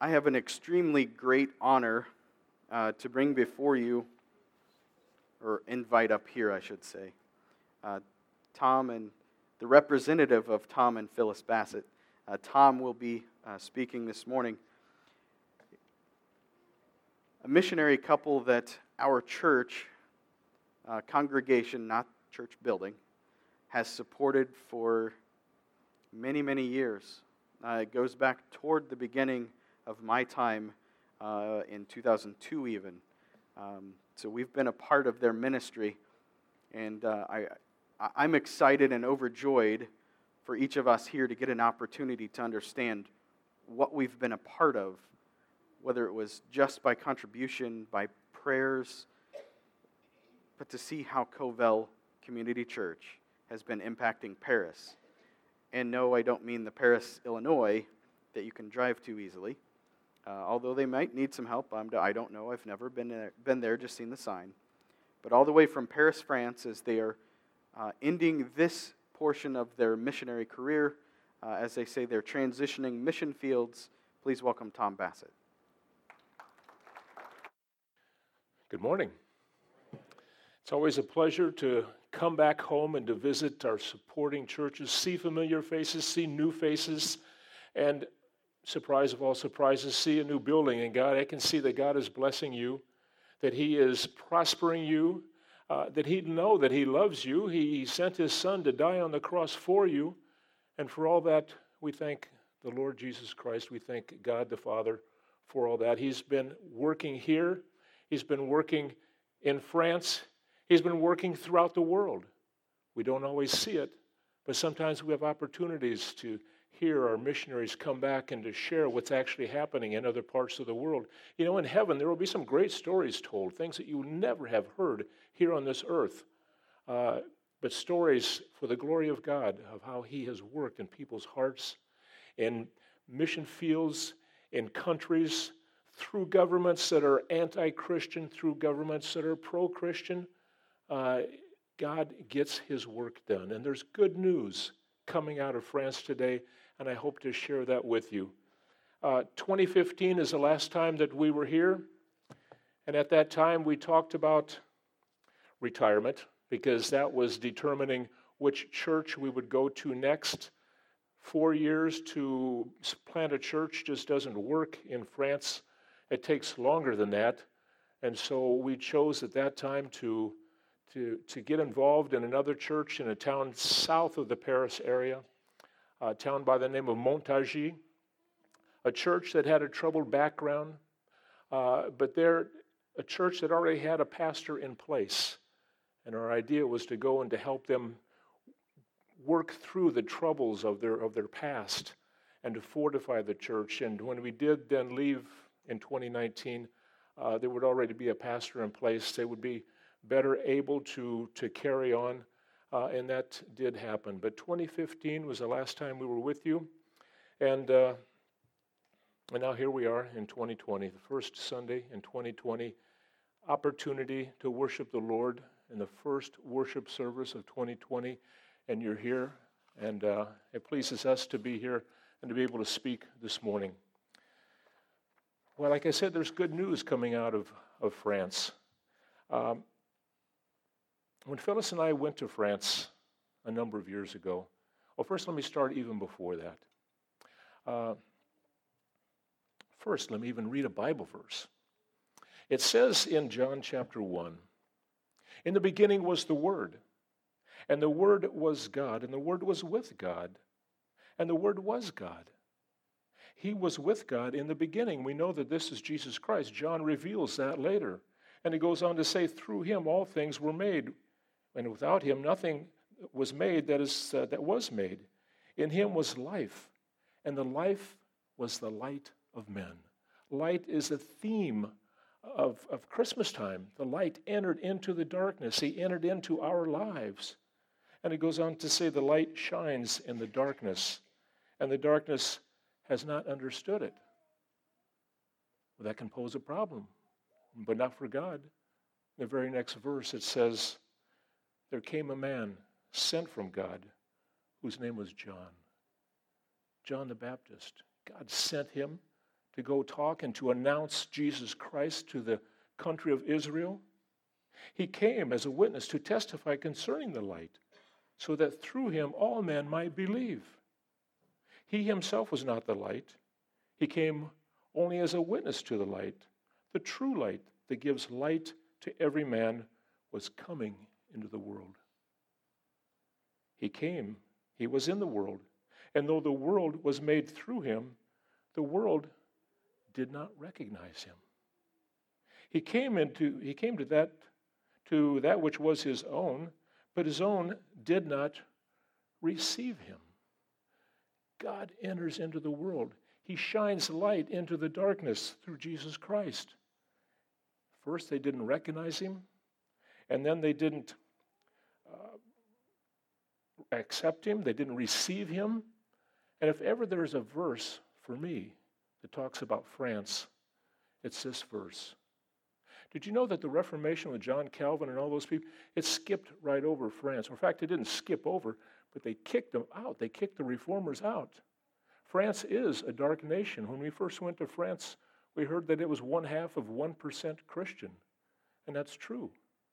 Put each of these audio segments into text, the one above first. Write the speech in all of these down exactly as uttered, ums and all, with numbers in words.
I have an extremely great honor uh, to bring before you, or invite up here, I should say, uh, Tom and the representative of Tom and Phyllis Bassett. Uh, Tom will be uh, speaking this morning. A missionary couple that our church, uh, congregation, not church building, has supported for many, many years. Uh, it goes back toward the beginning of my time uh, in two thousand two even. Um, so we've been a part of their ministry, and uh, I, I'm excited and overjoyed for each of us here to get an opportunity to understand what we've been a part of, whether it was just by contribution, by prayers, but to see how Covell Community Church has been impacting Paris. And no, I don't mean the Paris, Illinois, that you can drive to easily. Uh, although they might need some help, I'm, I don't know. I've never been there, been there, just seen the sign. But all the way from Paris, France, as they are uh, ending this portion of their missionary career, uh, as they say, they're transitioning mission fields. Please welcome Tom Bassett. Good morning. It's always a pleasure to come back home and to visit our supporting churches, see familiar faces, see new faces, and surprise of all surprises, see a new building. And God, I can see that God is blessing you, that He is prospering you, uh, that He know that He loves you. He sent His Son to die on the cross for you. And for all that, we thank the Lord Jesus Christ. We thank God the Father for all that. He's been working here. He's been working in France. He's been working throughout the world. We don't always see it, but sometimes we have opportunities to hear our missionaries come back and to share what's actually happening in other parts of the world. You know, in heaven, there will be some great stories told, things that you never have heard here on this earth, uh, but stories for the glory of God, of how He has worked in people's hearts, in mission fields, in countries, through governments that are anti-Christian, through governments that are pro-Christian. Uh, God gets His work done. And there's good news coming out of France today, and I hope to share that with you. Uh, twenty fifteen is the last time that we were here, and at that time we talked about retirement, because that was determining which church we would go to next. Four years to plant a church just doesn't work in France. It takes longer than that, and so we chose at that time to To, to get involved in another church in a town south of the Paris area, a town by the name of Montargis, a church that had a troubled background, uh, but there, a church that already had a pastor in place. And our idea was to go and to help them work through the troubles of their of their past and to fortify the church. And when we did then leave in twenty nineteen, uh, there would already be a pastor in place. They would be better able to, to carry on, uh, and that did happen. But twenty fifteen was the last time we were with you, and uh, and now here we are in twenty twenty, the first Sunday in twenty twenty, opportunity to worship the Lord in the first worship service of twenty twenty, and you're here, and uh, it pleases us to be here and to be able to speak this morning. Well, like I said, there's good news coming out of, of France. Um, When Phyllis and I went to France a number of years ago, well, first let me start even before that. Uh, first, let me even read a Bible verse. It says in John chapter one, "In the beginning was the Word, and the Word was God, and the Word was with God, and the Word was God. He was with God in the beginning." We know that this is Jesus Christ. John reveals that later. And he goes on to say, "Through Him all things were made, and without Him nothing was made that is uh, that was made. In Him was life, and the life was the light of men." Light is a theme of, of Christmas time. The light entered into the darkness. He entered into our lives. And it goes on to say the light shines in the darkness, and the darkness has not understood it. Well, that can pose a problem, but not for God. In the very next verse it says, "There came a man sent from God, whose name was John." John the Baptist. God sent him to go talk and to announce Jesus Christ to the country of Israel. He came as a witness to testify concerning the light, so that through him all men might believe. He himself was not the light. He came only as a witness to the light. The true light that gives light to every man was coming into the world. He came, he was in the world, and though the world was made through him, the world did not recognize him. He came into he came to that to that which was his own, but his own did not receive him. God enters into the world. He shines light into the darkness through Jesus Christ. First, they didn't recognize him, and then they didn't uh, accept him. They didn't receive him. And if ever there's a verse for me that talks about France, it's this verse. Did you know that the Reformation with John Calvin and all those people, it skipped right over France? In fact, it didn't skip over, but they kicked them out. They kicked the reformers out. France is a dark nation. When we first went to France, we heard that it was one half of one percent Christian, and that's true.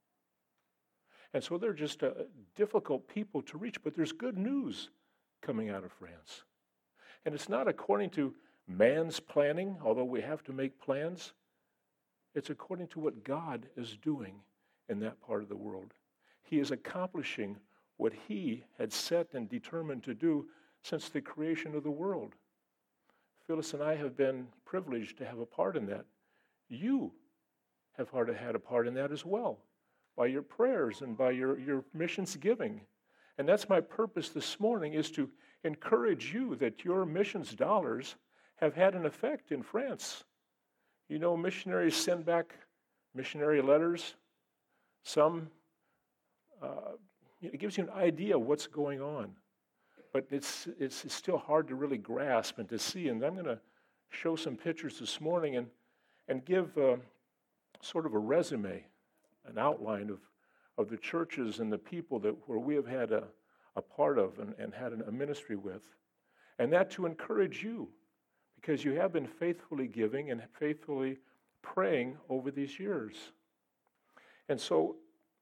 And so they're just a difficult people to reach, but there's good news coming out of France. And it's not according to man's planning, although we have to make plans. It's according to what God is doing in that part of the world. He is accomplishing what he had set and determined to do since the creation of the world. Phyllis and I have been privileged to have a part in that. You have had a part in that as well, by your prayers and by your, your missions giving. And that's my purpose this morning, is to encourage you that your missions dollars have had an effect in France. You know, missionaries send back missionary letters. Some, uh, it gives you an idea of what's going on. But it's, it's it's still hard to really grasp and to see. And I'm going to show some pictures this morning and, and give uh, sort of a resume, an outline of, of the churches and the people that where we have had a, a part of and, and had a ministry with. And that to encourage you, because you have been faithfully giving and faithfully praying over these years. And so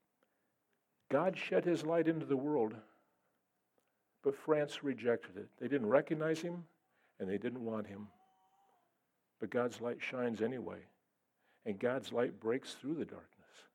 God shed his light into the world, but France rejected it. They didn't recognize him, and they didn't want him. But God's light shines anyway, and God's light breaks through the darkness.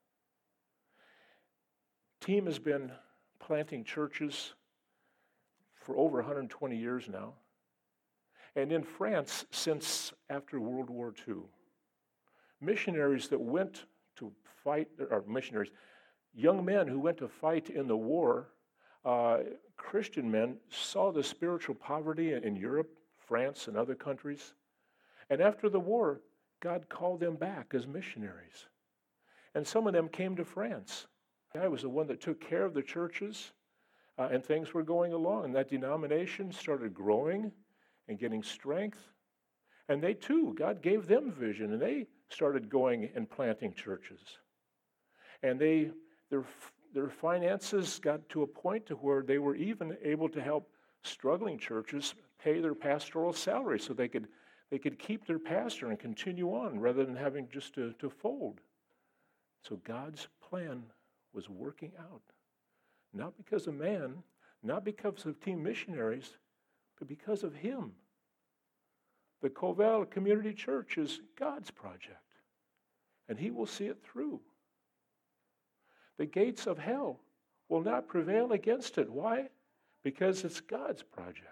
Team has been planting churches for over one hundred twenty years now. And in France, since after World War Two, missionaries that went to fight, or missionaries, young men who went to fight in the war, uh, Christian men, saw the spiritual poverty in Europe, France, and other countries. And after the war, God called them back as missionaries. And some of them came to France. I was the one that took care of the churches, uh, and things were going along. And that denomination started growing and getting strength. And they too, God gave them vision, and they started going and planting churches. And they their their finances got to a point to where they were even able to help struggling churches pay their pastoral salary so they could they could keep their pastor and continue on rather than having just to, to fold. So God's plan was working out. Not because of man, not because of team missionaries, but because of him. The Covell Community Church is God's project, and he will see it through. The gates of hell will not prevail against it. Why? Because it's God's project.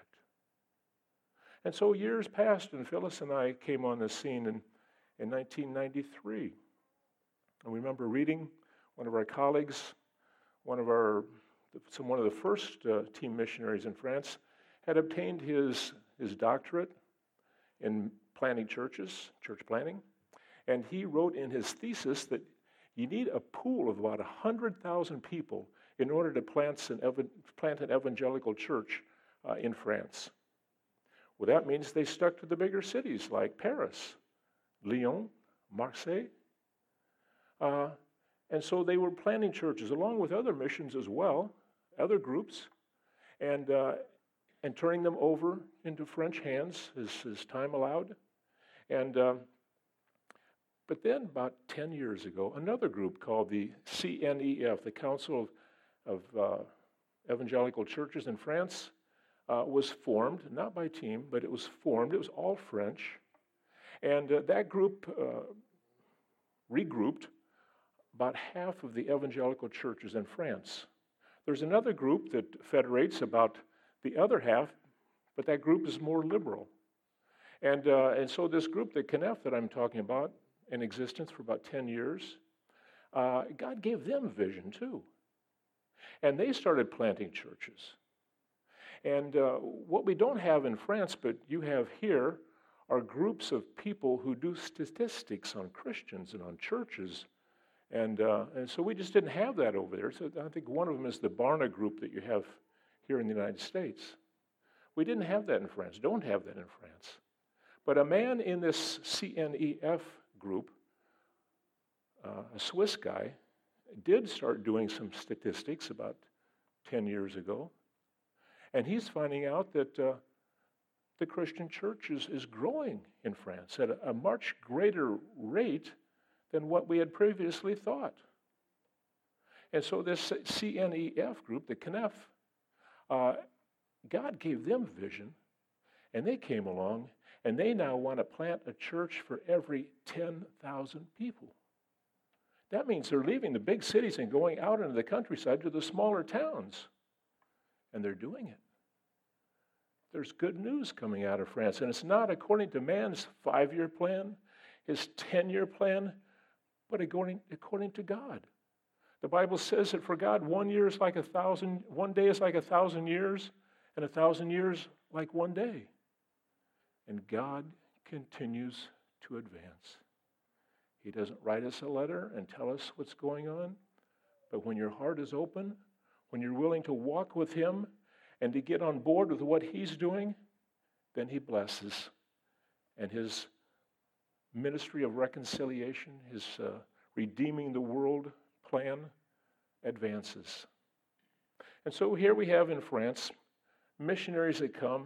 And so years passed, and Phyllis and I came on the scene in, in nineteen ninety-three. And we remember reading one of our colleagues, one of our, some, one of the first uh, team missionaries in France, had obtained his, his doctorate in planting churches, church planting. And he wrote in his thesis that you need a pool of about one hundred thousand people in order to plant an, ev- plant an evangelical church uh, in France. Well, that means they stuck to the bigger cities like Paris, Lyon, Marseille. Uh, and so they were planting churches along with other missions as well, other groups, and uh, and turning them over into French hands as, as time allowed. And um, but then about ten years ago, another group called the C N E F, the Council of, of uh, Evangelical Churches in France, uh, was formed, not by team, but it was formed. It was all French. And uh, that group uh, regrouped about half of the evangelical churches in France. There's another group that federates about the other half, but that group is more liberal. And, uh, and so this group, the C N E F that I'm talking about, in existence for about ten years, uh, God gave them vision too. And they started planting churches. And uh, what we don't have in France, but you have here, are groups of people who do statistics on Christians and on churches. And, uh, and so we just didn't have that over there. So I think one of them is the Barna group that you have here in the United States. We didn't have that in France, don't have that in France. But a man in this C N E F group, uh, a Swiss guy, did start doing some statistics about ten years ago. And he's finding out that uh, the Christian church is, is growing in France at a, a much greater rate than what we had previously thought. And so this C N E F group, the C N E F, uh, God gave them vision, and they came along, and they now want to plant a church for every ten thousand people. That means they're leaving the big cities and going out into the countryside to the smaller towns. And they're doing it. There's good news coming out of France. And it's not according to man's five-year plan, his ten-year plan, but according, according to God. The Bible says that for God, one year is like a thousand, one day is like a thousand years, and a thousand years like one day. And God continues to advance. He doesn't write us a letter and tell us what's going on, but when your heart is open, when you're willing to walk with Him and to get on board with what He's doing, then He blesses. And His ministry of reconciliation, His uh, redeeming the world plan advances. And so here we have in France missionaries that come.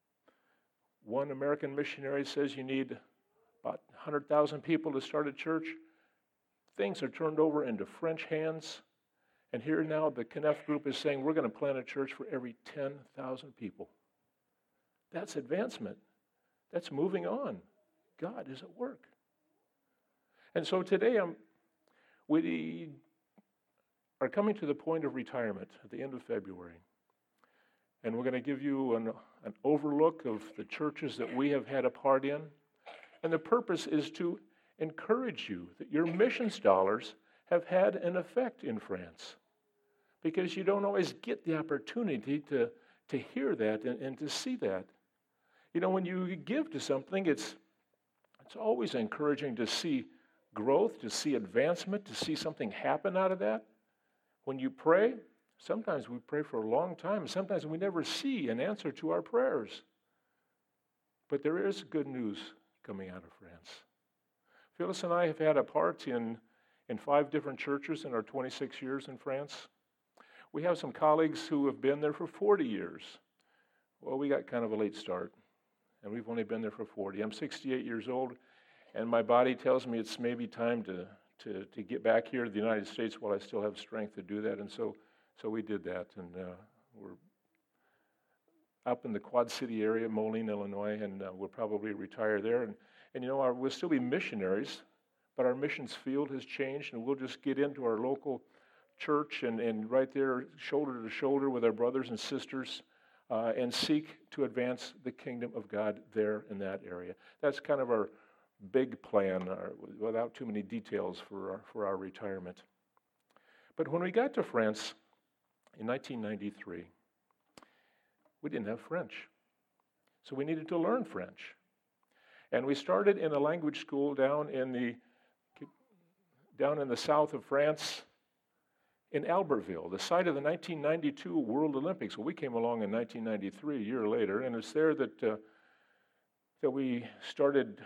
One American missionary says you need about one hundred thousand people to start a church. Things are turned over into French hands. And here now the C N E F group is saying we're going to plant a church for every ten thousand people. That's advancement. That's moving on. God is at work. And so today I'm, we are coming to the point of retirement at the end of February. And we're going to give you an, an overlook of the churches that we have had a part in. And the purpose is to encourage you that your missions dollars have had an effect in France. Because you don't always get the opportunity to, to hear that and, and to see that. You know, when you give to something, it's, it's always encouraging to see growth, to see advancement, to see something happen out of that. When you pray, sometimes we pray for a long time. Sometimes we never see an answer to our prayers. But there is good news coming out of France. Phyllis and I have had a part in, in five different churches in our twenty-six years in France. We have some colleagues who have been there for forty years. Well, we got kind of a late start, and we've only been there for forty. I'm sixty-eight years old, and my body tells me it's maybe time to, to, to get back here to the United States while I still have strength to do that, and so so we did that, and uh, we're up in the Quad City area, Moline, Illinois, and uh, we'll probably retire there. And, and you know, our, we'll still be missionaries, but our missions field has changed, and we'll just get into our local church and, and right there, shoulder to shoulder with our brothers and sisters, uh, and seek to advance the kingdom of God there in that area. That's kind of our big plan, our, without too many details for our, for our retirement. But when we got to France in nineteen ninety-three, we didn't have French. So we needed to learn French. And we started in a language school down in the down in the south of France, in Albertville, the site of the nineteen ninety-two World Olympics. Well, we came along in nineteen ninety-three, a year later, and it's there that uh, that we started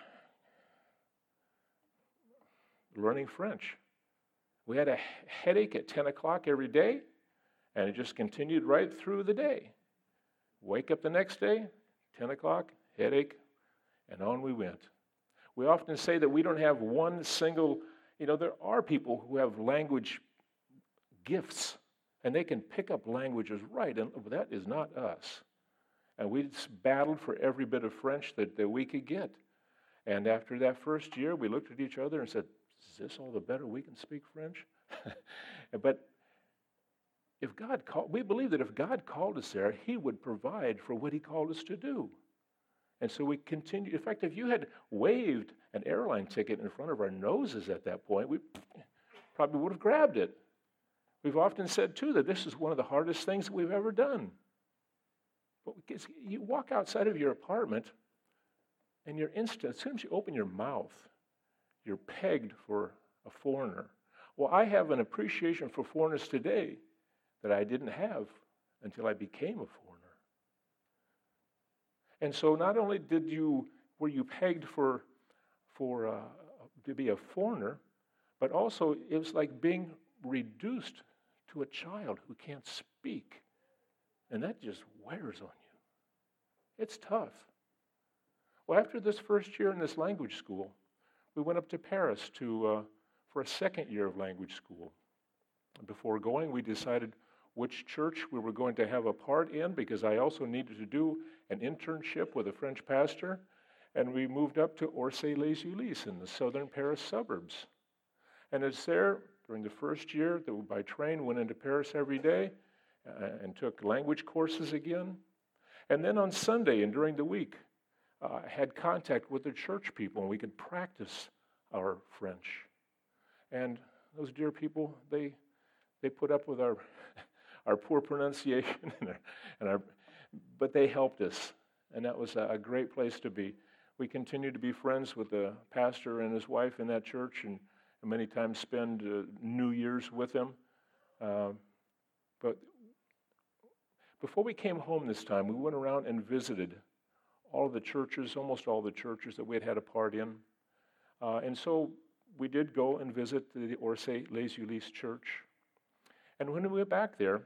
learning French. We had a headache at ten o'clock every day, and it just continued right through the day. Wake up the next day, ten o'clock, headache, and on we went. We often say that we don't have one single, you know, there are people who have language gifts, and they can pick up languages right, and that is not us. And we just battled for every bit of French that, that we could get. And after that first year, we looked at each other and said, is this all the better we can speak French? But if God called, we believe that if God called us there, he would provide for what he called us to do. And so we continued. In fact, if you had waved an airline ticket in front of our noses at that point, we probably would have grabbed it. We've often said, too, that this is one of the hardest things that we've ever done. But you walk outside of your apartment, and you're instant, as soon as you open your mouth, you're pegged for a foreigner. Well, I have an appreciation for foreigners today that I didn't have until I became a foreigner. And so not only did you, were you pegged for, for uh, to be a foreigner, but also it was like being reduced to a child who can't speak. And that just wears on you. It's tough. Well, after this first year in this language school, we went up to Paris to uh, for a second year of language school. Before going, we decided which church we were going to have a part in, because I also needed to do an internship with a French pastor, and we moved up to Orsay-les-Ulis in the southern Paris suburbs. And it's there during the first year that we, by train, went into Paris every day uh, and took language courses again. And then on Sunday and during the week, uh, had contact with the church people, and we could practice our French. And those dear people, they they put up with our our poor pronunciation, and our, and our, but they helped us, and that was a, a great place to be. We continued to be friends with the pastor and his wife in that church, and, and many times spend uh, New Year's with them. Uh, but before we came home this time, we went around and visited all of the churches, almost all the churches that we had had a part in. Uh, and so we did go and visit the Orsay-les-Ulis church. And when we went back there,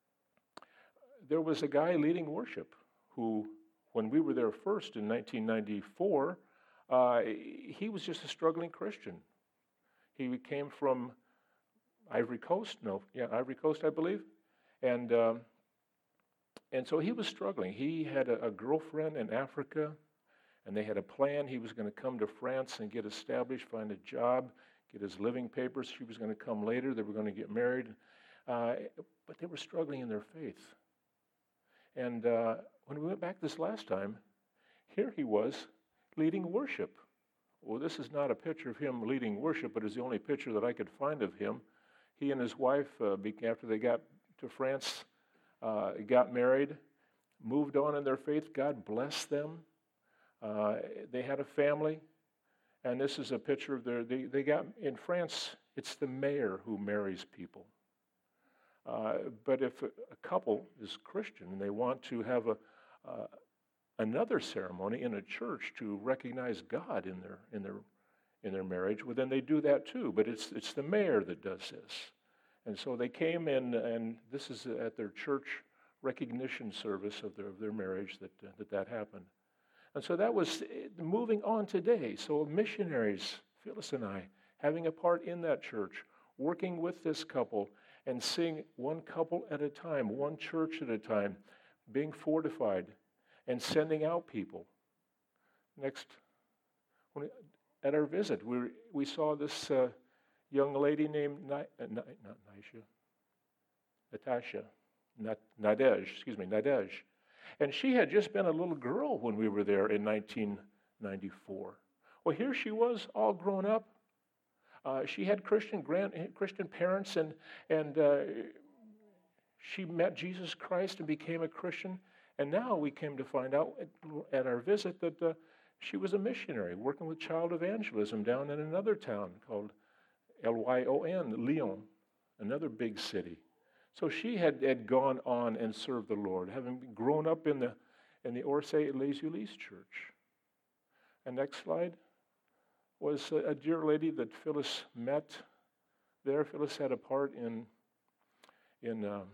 there was a guy leading worship who, when we were there first in nineteen ninety-four, uh, he was just a struggling Christian. He came from Ivory Coast, no, yeah, Ivory Coast, I believe. And um, and so he was struggling. He had a, a girlfriend in Africa, and they had a plan. He was going to come to France and get established, find a job, get his living papers. She was going to come later. They were going to get married. Uh, but they were struggling in their faith. And uh, when we went back this last time, here he was leading worship. Well, this is not a picture of him leading worship, but it's the only picture that I could find of him. He and his wife, uh, after they got to France, uh, got married, moved on in their faith. God blessed them. Uh, they had a family. And this is a picture of their, they, they got, in France, it's the mayor who marries people. Uh, but if a, a couple is Christian and they want to have a uh, another ceremony in a church to recognize God in their in their in their marriage, well, then they do that too. But it's it's the mayor that does this, and so they came in, and this is at their church recognition service of their of their marriage that uh, that that happened, and so that was moving on today. So missionaries, Phyllis and I, having a part in that church, working with this couple. And seeing one couple at a time, one church at a time, being fortified and sending out people. Next, when, at our visit, we we saw this uh, young lady named, Ni, uh, not Nisha, Natasha, Not, Nadej, excuse me, Nadej. And she had just been a little girl when we were there in nineteen ninety-four. Well, here she was, all grown up. Uh, she had Christian grand, Christian parents, and and uh, she met Jesus Christ and became a Christian. And now we came to find out at, at our visit that uh, she was a missionary working with child evangelism down in another town called L Y O N, Lyon, another big city. So she had, had gone on and served the Lord, having grown up in the in the Orsay-les-Ulis church. And next slide. Was a, a dear lady that Phyllis met there. Phyllis had a part in in um,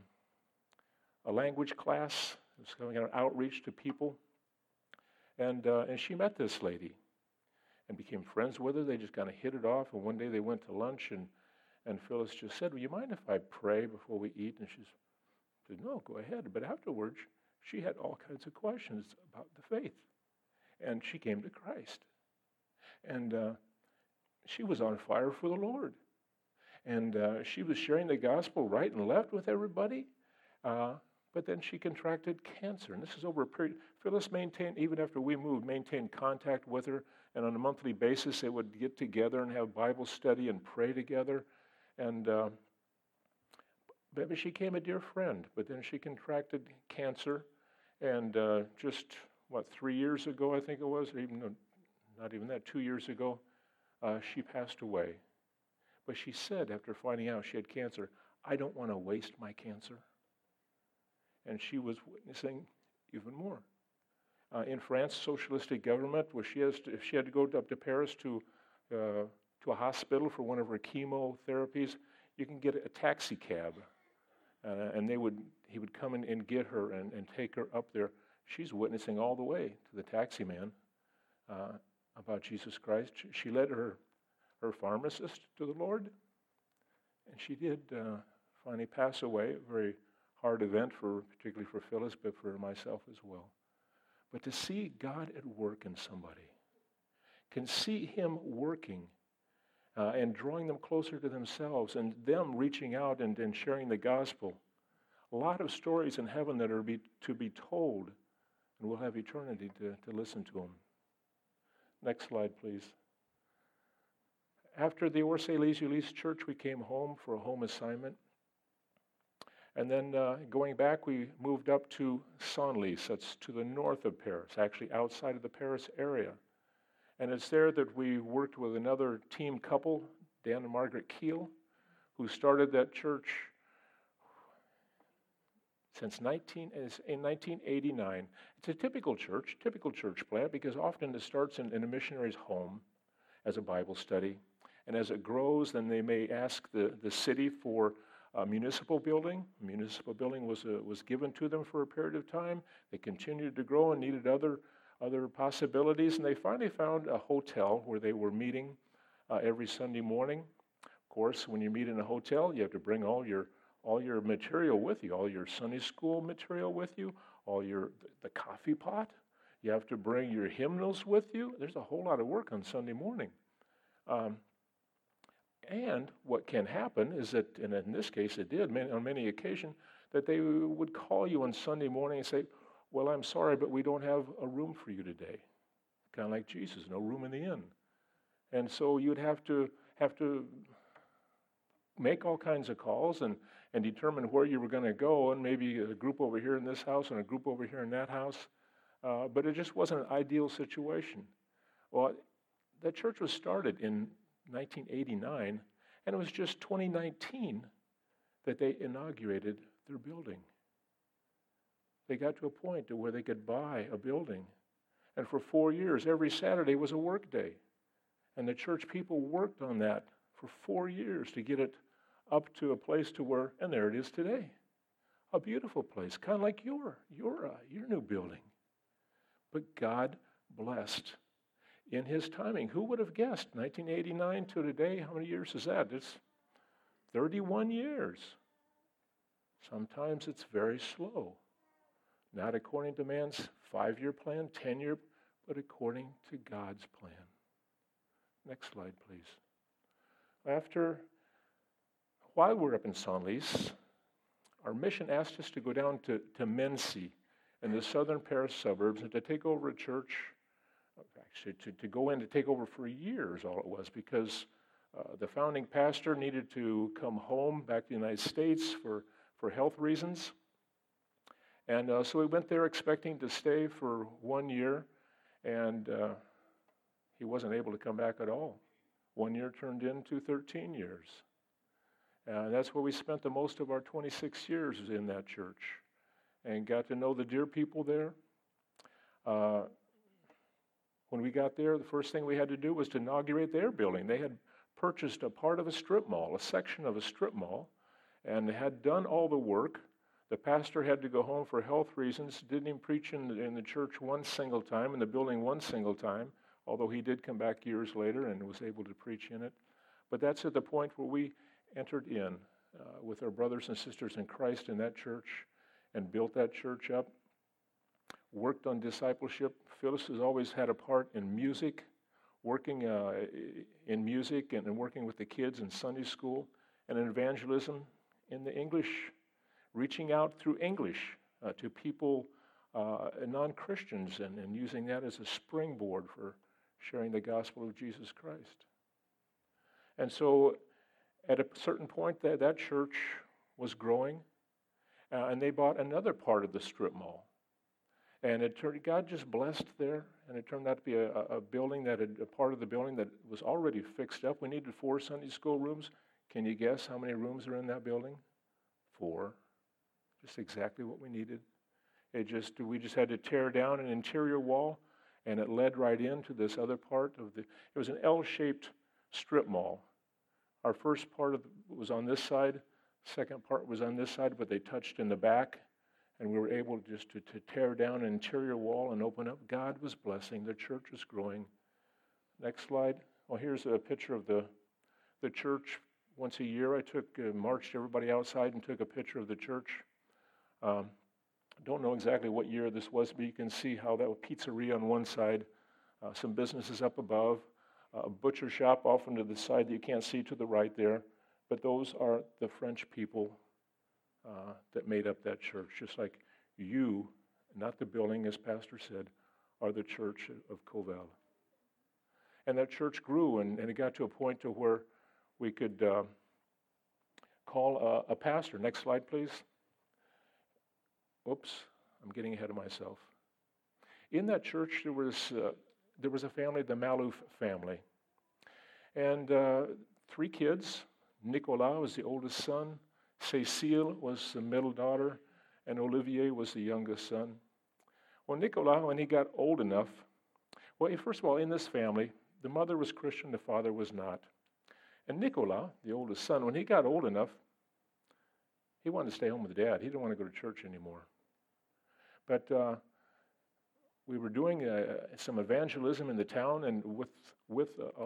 a language class. It was going on outreach to people, and uh, and she met this lady, and became friends with her. They just kind of hit it off, and one day they went to lunch, and, and Phyllis just said, "Will you mind if I pray before we eat?" And she said, "No, go ahead." But afterwards, she had all kinds of questions about the faith, and she came to Christ. And uh, she was on fire for the Lord. And uh, she was sharing the gospel right and left with everybody. Uh, but then she contracted cancer. And this is over a period. Phyllis maintained, even after we moved, maintained contact with her. And on a monthly basis, they would get together and have Bible study and pray together. And uh, but she became a dear friend. But then she contracted cancer. And uh, just, what, three years ago, I think it was, or even not even that, two years ago, uh, she passed away. But she said, after finding out she had cancer, "I don't want to waste my cancer." And she was witnessing even more. Uh, in France, socialistic government, where she has to, if she had to go up to Paris to uh, to a hospital for one of her chemotherapies, you can get a taxi cab, uh, and they would he would come in and get her and, and take her up there. She's witnessing all the way to the taxi man uh, about Jesus Christ. She, she led her her pharmacist to the Lord, and she did uh, finally pass away. A very hard event, for particularly for Phyllis, but for myself as well. But to see God at work in somebody, can see Him working uh, and drawing them closer to themselves, and them reaching out and, and sharing the gospel. A lot of stories in heaven that are be, to be told, and we'll have eternity to, to listen to them. Next slide, please. After the Orsay Les Ulis Church, we came home for a home assignment. And then uh, going back, we moved up to Senlis. That's to the north of Paris, actually outside of the Paris area. And it's there that we worked with another team couple, Dan and Margaret Keel, who started that church since nineteen, in nineteen eighty-nine. It's a typical church, typical church plant, because often it starts in, in a missionary's home as a Bible study. And as it grows, then they may ask the, the city for a municipal building. A municipal building was uh, was given to them for a period of time. They continued to grow and needed other other possibilities, and they finally found a hotel where they were meeting uh, every Sunday morning. Of course, when you meet in a hotel, you have to bring all your all your material with you, all your Sunday school material with you, all your the coffee pot. You have to bring your hymnals with you. There's a whole lot of work on Sunday morning. Um, And what can happen is that, and in this case it did on many occasions, that they would call you on Sunday morning and say, "Well, I'm sorry, but we don't have a room for you today." Kind of like Jesus, no room in the inn. And so you'd have to have to make all kinds of calls and, and determine where you were going to go, and maybe a group over here in this house and a group over here in that house. Uh, but it just wasn't an ideal situation. Well, that church was started in nineteen eighty-nine, and it was just twenty nineteen that they inaugurated their building. They got to a point to where they could buy a building, and for four years, every Saturday was a work day, and the church people worked on that for four years to get it up to a place to where, and there it is today, a beautiful place, kind of like your your uh, your new building. But God blessed. In His timing. Who would have guessed? nineteen eighty-nine to today, how many years is that? It's thirty-one years. Sometimes it's very slow. Not according to man's five-year plan, ten-year, but according to God's plan. Next slide, please. After, while we're up in Senlis, our mission asked us to go down to, to Mency in the southern Paris suburbs and to take over a church. Actually, to, to go in to take over for years, all it was, because uh, the founding pastor needed to come home back to the United States for, for health reasons. And uh, so we went there expecting to stay for one year, and uh, he wasn't able to come back at all. One year turned into thirteen years. And that's where we spent the most of our twenty-six years, in that church, and got to know the dear people there. Uh, When we got there, the first thing we had to do was to inaugurate their building. They had purchased a part of a strip mall, a section of a strip mall, and had done all the work. The pastor had to go home for health reasons, didn't even preach in the, in the church one single time, in the building one single time. although he did come back years later and was able to preach in it. But that's at the point where we entered in uh, with our brothers and sisters in Christ in that church and built that church up, worked on discipleship. Phyllis has always had a part in music, working uh, in music and, and working with the kids in Sunday school, and in evangelism in the English, reaching out through English uh, to people, uh, non-Christians, and, and using that as a springboard for sharing the gospel of Jesus Christ. And so at a certain point, that, that church was growing, uh, and they bought another part of the strip mall. And it turned, God just blessed there, and it turned out to be a, a building that had, a part of the building that was already fixed up. We needed four Sunday school rooms. Can you guess how many rooms are in that building? Four. Just exactly what we needed. It just we just had to tear down an interior wall, and it led right into this other part of the. It was an L-shaped strip mall. Our first part of the, was on this side. Second part was on this side, but they touched in the back. And we were able just to, to tear down an interior wall and open up. God was blessing. The church was growing. Next slide. Well, here's a picture of the, the church. Once a year, I took uh, marched everybody outside and took a picture of the church. Um, don't know exactly what year this was, but you can see how that was pizzeria on one side, uh, some businesses up above, uh, a butcher shop off into the side that you can't see to the right there. But those are the French people Uh, that made up that church, just like you, not the building, as Pastor said, are the church of Covell. And that church grew, and, and it got to a point to where we could uh, call a, a pastor. Next slide, please. Oops, I'm getting ahead of myself. In that church, there was uh, there was a family, the Malouf family, and uh, three kids. Nicolas was the oldest son. Cécile was the middle daughter, and Olivier was the youngest son. Well, Nicolas, when he got old enough, well, first of all, in this family, the mother was Christian, the father was not. And Nicolas, the oldest son, when he got old enough, he wanted to stay home with dad. He didn't want to go to church anymore. But uh, we were doing uh, some evangelism in the town, and with with a, a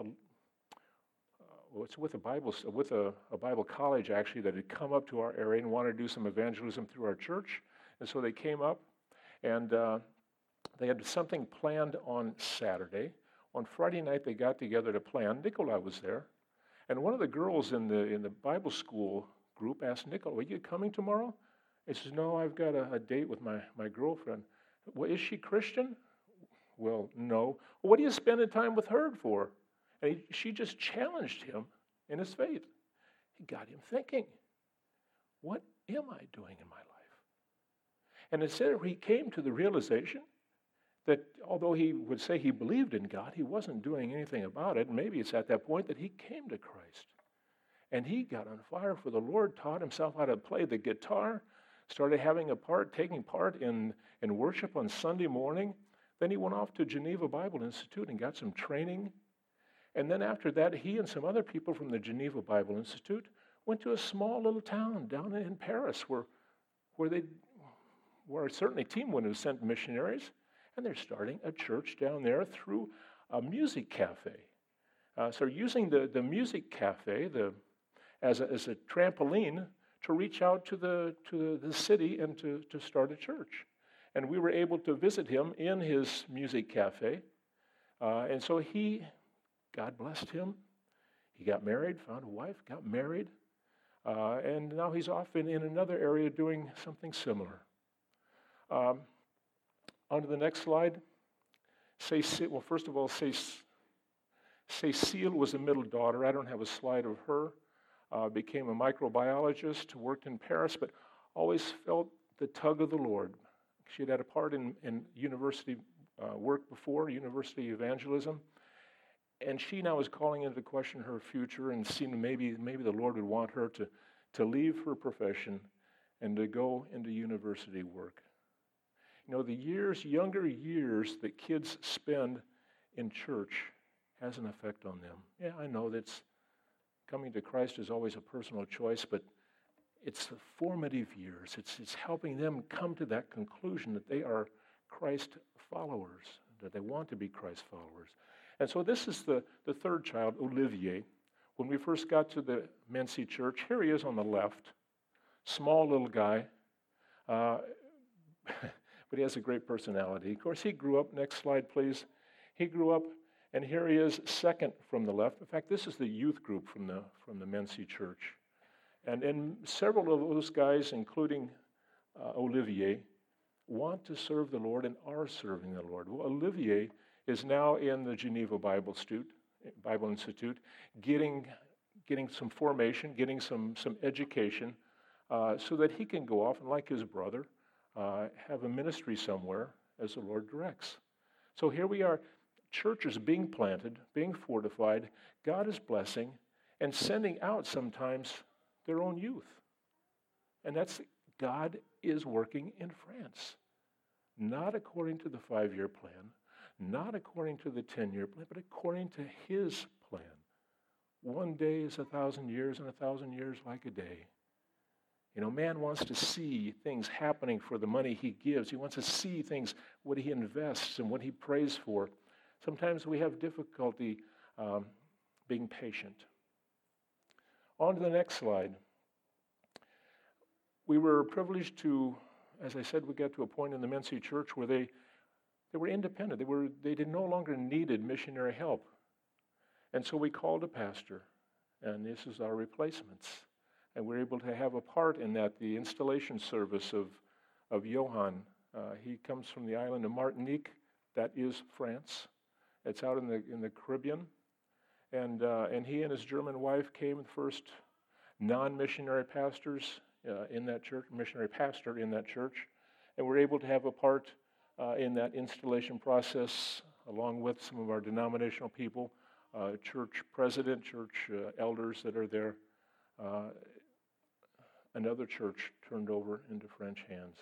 It's with a Bible with a, a Bible college actually that had come up to our area and wanted to do some evangelism through our church, and so they came up, and uh, they had something planned on Saturday. On Friday night, they got together to plan. Nicola was there, and one of the girls in the in the Bible school group asked Nicola, "Are you coming tomorrow?" He says, "No, I've got a, a date with my my girlfriend." Well, is she Christian? Well, no. Well, what are you spending time with her for? And he, she just challenged him in his faith. It got him thinking, what am I doing in my life? And instead, he came to the realization that although he would say he believed in God, he wasn't doing anything about it. And maybe it's at that point that he came to Christ. And he got on fire for the Lord, taught himself how to play the guitar, started having a part, taking part in, in worship on Sunday morning. Then he went off to Geneva Bible Institute and got some training. And then after that, he and some other people from the Geneva Bible Institute went to a small little town down in Paris where, where they, where certainly Team would have sent missionaries, and they're starting a church down there through a music cafe. Uh, so using the, the music cafe the, as, a, as a trampoline to reach out to the to the city and to, to start a church. And we were able to visit him in his music cafe. Uh, and so he... God blessed him. He got married, found a wife, got married, uh, and now he's off in, in another area doing something similar. Um, on to the next slide. Cécile, well, first of all, Cécile was a middle daughter. I don't have a slide of her. Uh, became a microbiologist, worked in Paris, but always felt the tug of the Lord. She had had a part in, in university uh, work before, university evangelism. And she now is calling into question her future and seeing maybe maybe the Lord would want her to, to leave her profession and to go into university work. You know, the years, younger years that kids spend in church has an effect on them. Yeah, I know that's coming to Christ is always a personal choice, but it's the formative years. It's it's helping them come to that conclusion that they are Christ followers, that they want to be Christ followers. And so this is the, the third child, Olivier. When we first got to the Mency Church, here he is on the left, small little guy, uh, but he has a great personality. Of course, he grew up, next slide please. He grew up, and here he is second from the left. In fact, this is the youth group from the, from the Mency Church. And, and several of those guys, including uh, Olivier, want to serve the Lord and are serving the Lord. Well, Olivier is now in the Geneva Bible Institute, Bible Institute, getting, getting some formation, getting some, some education, uh, so that he can go off and, like his brother, uh, have a ministry somewhere as the Lord directs. So here we are, churches being planted, being fortified, God is blessing, and sending out sometimes their own youth. And that's, God is working in France. Not according to the five-year plan, not according to the ten-year plan, but according to his plan. One day is a thousand years, and a thousand years like a day. You know, man wants to see things happening for the money he gives. He wants to see things, what he invests and what he prays for. Sometimes we have difficulty um, being patient. On to the next slide. We were privileged to, as I said, we got to a point in the Mency Church where they They were independent. They were they did no longer needed missionary help. And so we called a pastor, and this is our replacements. And we're able to have a part in that, the installation service of, of Johan. Uh, he comes from the island of Martinique. That is France. It's out in the in the Caribbean. And, uh, and he and his German wife came the first non-missionary pastors uh, in that church, missionary pastor in that church. And we're able to have a part Uh, in that installation process, along with some of our denominational people, uh, church president, church uh, elders that are there. Uh, another church turned over into French hands.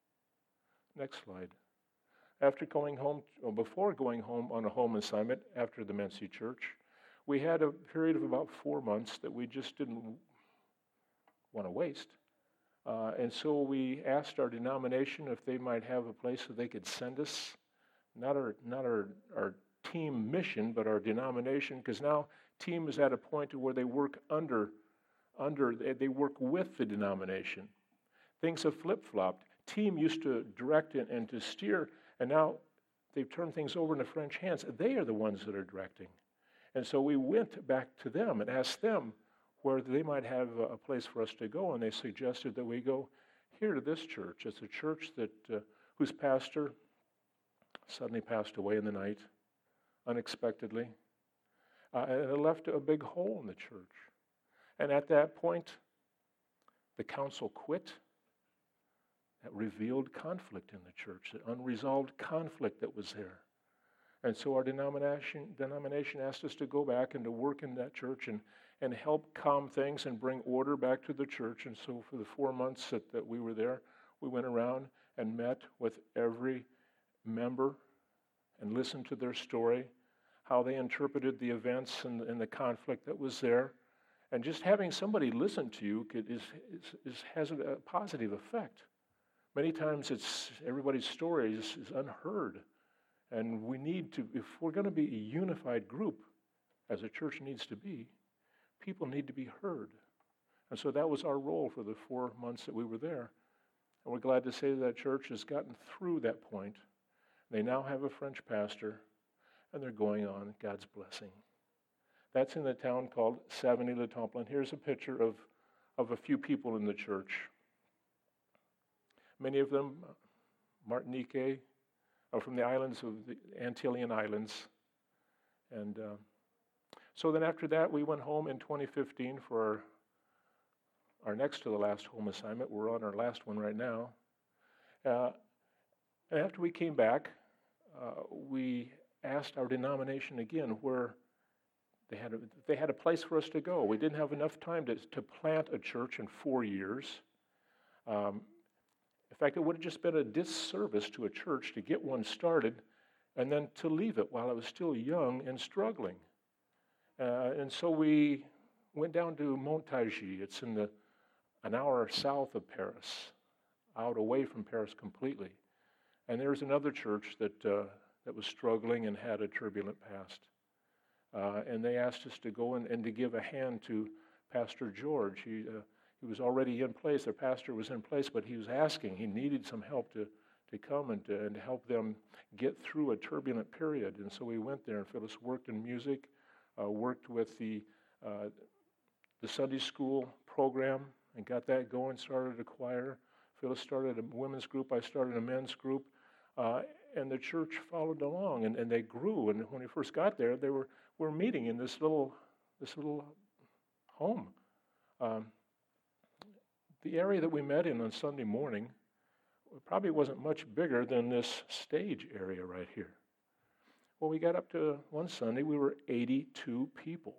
Next slide. After going home, or before going home on a home assignment after the Mency Church, we had a period of about four months that we just didn't want to waste. Uh, and so we asked our denomination if they might have a place so they could send us, not our not our, our team mission, but our denomination, because now team is at a point where they work under, under they work with the denomination. Things have flip-flopped. Team used to direct and, and to steer, and now they've turned things over into French hands. They are the ones that are directing. And so we went back to them and asked them where they might have a place for us to go, and they suggested that we go here to this church. It's a church that uh, whose pastor suddenly passed away in the night, unexpectedly, uh, and it left a big hole in the church. And at that point, the council quit. That revealed conflict in the church, the unresolved conflict that was there. And so our denomination denomination asked us to go back and to work in that church and and help calm things and bring order back to the church. And so for the four months that, that we were there, we went around and met with every member and listened to their story, how they interpreted the events and, and the conflict that was there. And just having somebody listen to you could, is, is, is, has a positive effect. Many times it's everybody's story is, is unheard. And we need to, if we're going to be a unified group, as a church needs to be, people need to be heard. And so that was our role for the four months that we were there. And we're glad to say that church has gotten through that point. They now have a French pastor, and they're going on God's blessing. That's in the town called Savigny-le-Temple. And here's a picture of, of a few people in the church. Many of them, Martinique, are from the islands of the Antillean Islands. And uh, so then after that, we went home in twenty fifteen for our, our next to the last home assignment. We're on our last one right now. Uh, and after we came back, uh, we asked our denomination again where they had, a, they had a place for us to go. We didn't have enough time to, to plant a church in four years. Um, in fact, it would have just been a disservice to a church to get one started and then to leave it while it was still young and struggling. Uh, and so we went down to Montargis. It's in the an hour south of Paris, out away from Paris completely. And there's another church that uh, that was struggling and had a turbulent past. uh, and they asked us to go in and to give a hand to Pastor George. He, uh, he was already in place. Their pastor was in place, but he was asking. He needed some help to, to come and to, and to help them get through a turbulent period. And so we went there, and Phyllis worked in music, uh, worked with the uh, the Sunday school program and got that going, started a choir. Phyllis started a women's group. I started a men's group. Uh, and the church followed along, and, and they grew. And when we first got there, they were, were meeting in this little, this little home. Um, the area that we met in on Sunday morning probably wasn't much bigger than this stage area right here. Well, we got up to one Sunday, we were eighty-two people.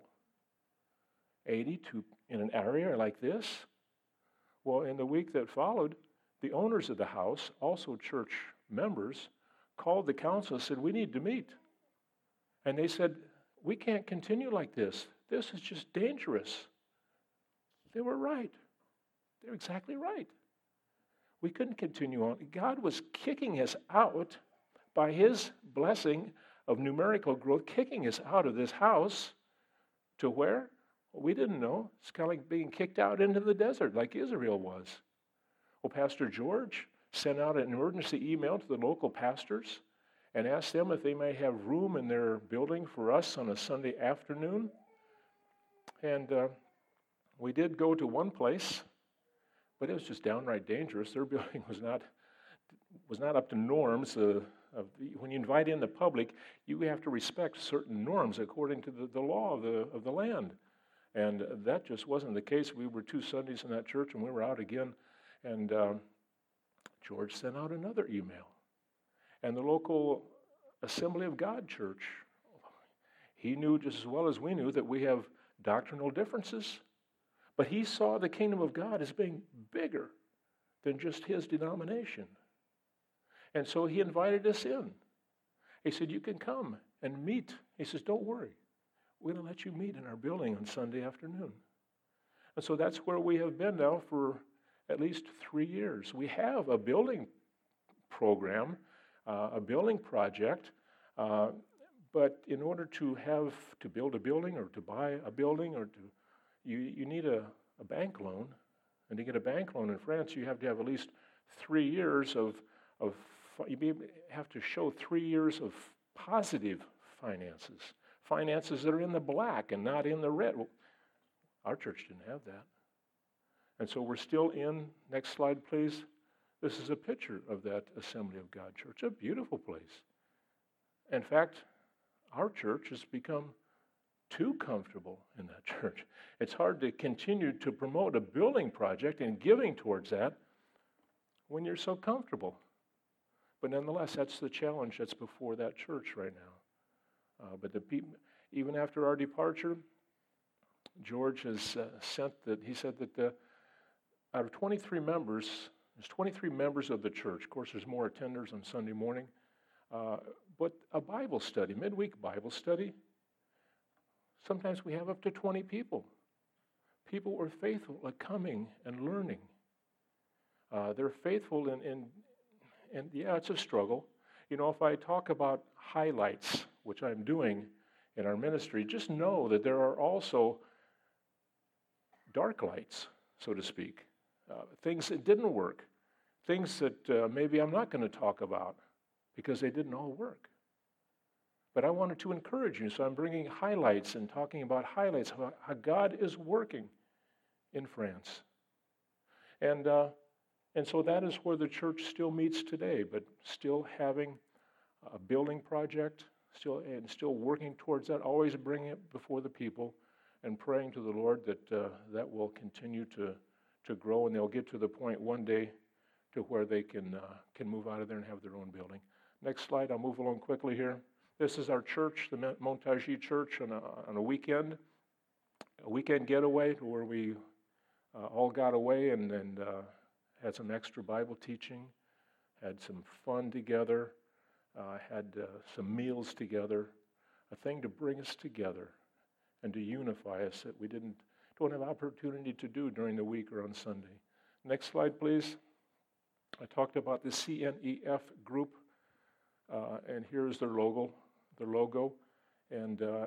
eighty-two in an area like this. Well, in the week that followed, the owners of the house, also church members, called the council and said, we need to meet. And they said, we can't continue like this. This is just dangerous. They were right. They're exactly right. We couldn't continue on. God was kicking us out by his blessing of numerical growth, kicking us out of this house to where? Well, we didn't know. It's kind of like being kicked out into the desert like Israel was. Well, Pastor George sent out an emergency email to the local pastors and asked them if they might have room in their building for us on a Sunday afternoon. And uh, we did go to one place, but it was just downright dangerous. Their building was not was not up to norms. Uh, of the, when you invite in the public, you have to respect certain norms according to the, the law of the of the land. And that just wasn't the case. We were two Sundays in that church, and we were out again. And uh, George sent out another email. And the local Assembly of God church, he knew just as well as we knew that we have doctrinal differences. But he saw the kingdom of God as being bigger than just his denomination. And so he invited us in. He said, you can come and meet. He says, don't worry. We're going to let you meet in our building on Sunday afternoon. And so that's where we have been now for at least three years. We have a building program, uh, a building project, uh, but in order to have, to build a building or to buy a building or to, you, you need a, a bank loan. And to get a bank loan in France, you have to have at least three years of, of you be, have to show three years of positive finances. Finances that are in the black and not in the red. Well, our church didn't have that. And so we're still in, next slide please. This is a picture of that Assembly of God church, a beautiful place. In fact, our church has become too comfortable in that church. It's hard to continue to promote a building project and giving towards that when you're so comfortable. But nonetheless, that's the challenge that's before that church right now. Uh, but the people, even after our departure, George has uh, sent that, he said that the, out of twenty-three members, there's twenty-three members of the church. Of course, there's more attenders on Sunday morning. Uh, but a Bible study, midweek Bible study, sometimes we have up to twenty people. People were faithful at coming and learning. Uh, they're faithful in, in, and yeah, it's a struggle. You know, if I talk about highlights, which I'm doing in our ministry, just know that there are also dark lights, so to speak, uh, things that didn't work, things that uh, maybe I'm not going to talk about because they didn't all work. But I wanted to encourage you, so I'm bringing highlights and talking about highlights, how, how God is working in France. And, uh, and so that is where the church still meets today, but still having a building project, still and still working towards that, always bringing it before the people and praying to the Lord that uh, that will continue to, to grow, and they'll get to the point one day to where they can, uh, can move out of there and have their own building. Next slide, I'll move along quickly here. This is our church, the Montargis Church, on a, on a weekend, a weekend getaway to where we uh, all got away and, and uh, had some extra Bible teaching, had some fun together, uh, had uh, some meals together, a thing to bring us together and to unify us that we didn't don't have opportunity to do during the week or on Sunday. Next slide, please. I talked about the C N E F group, uh, and here's their logo. Their logo, and uh,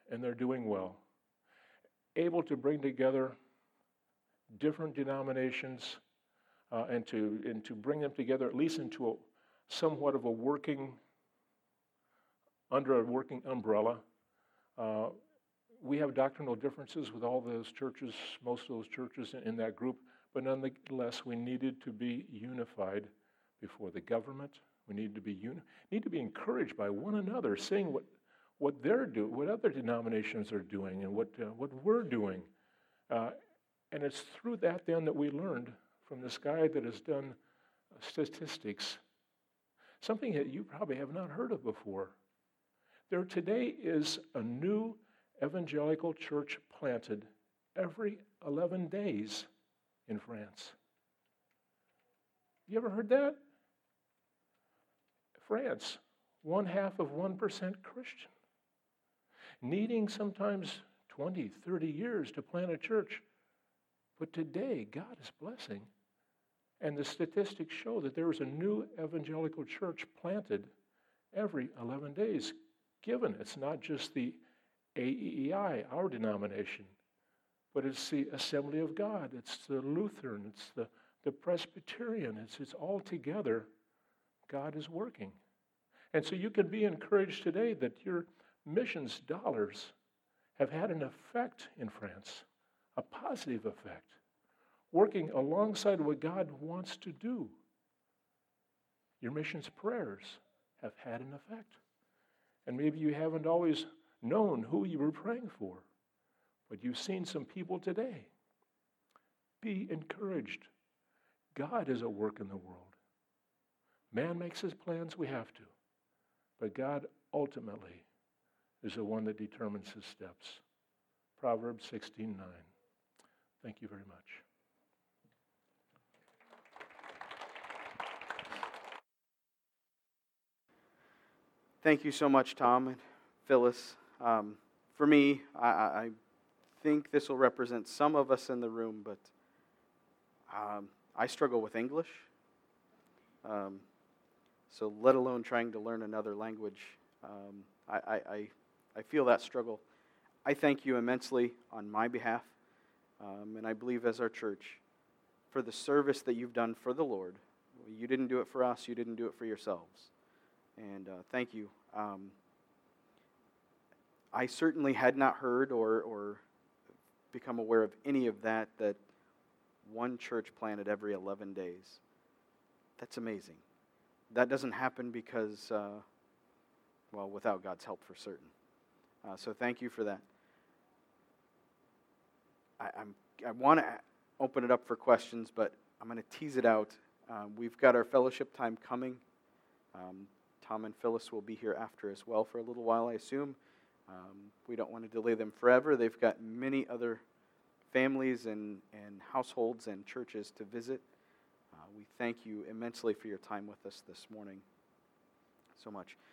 and they're doing well. Able to bring together different denominations uh, and to and to bring them together at least into a somewhat of a working, under a working umbrella. Uh, we have doctrinal differences with all those churches, most of those churches in, in that group, but nonetheless, we needed to be unified before the government. We need to be uni- need to be encouraged by one another, seeing what what they're doing, what other denominations are doing, and what uh, what we're doing. Uh, and it's through that then that we learned from this guy that has done statistics, something that you probably have not heard of before. There today is a new evangelical church planted every eleven days in France. You ever heard that? France, one half of one percent Christian, needing sometimes twenty, thirty years to plant a church. But today, God is blessing. And the statistics show that there is a new evangelical church planted every eleven days, given it's not just the A E E I, our denomination, but it's the Assembly of God, it's the Lutheran, it's the, the Presbyterian, it's, it's all together. God is working. And so you can be encouraged today that your missions dollars have had an effect in France, a positive effect, working alongside what God wants to do. Your missions prayers have had an effect. And maybe you haven't always known who you were praying for, but you've seen some people today. Be encouraged. God is at work in the world. Man makes his plans, we have to. But God ultimately is the one that determines his steps. Proverbs sixteen nine. Thank you very much. Thank you so much, Tom and Phyllis. Um, for me, I, I think this will represent some of us in the room, but um, I struggle with English. Um, so let alone trying to learn another language. Um, I, I, I feel that struggle. I thank you immensely on my behalf, um, and I believe as our church, for the service that you've done for the Lord. You didn't do it for us, you didn't do it for yourselves. And uh, thank you. Um, I certainly had not heard or, or become aware of any of that, that one church planted every eleven days. That's amazing. That doesn't happen because, uh, well, without God's help for certain. Uh, so thank you for that. I, I'm, I want to open it up for questions, but I'm going to tease it out. Uh, we've got our fellowship time coming. Um, Tom and Phyllis will be here after as well for a little while, I assume. Um, we don't want to delay them forever. They've got many other families and, and households and churches to visit. Uh, we thank you immensely for your time with us this morning so much.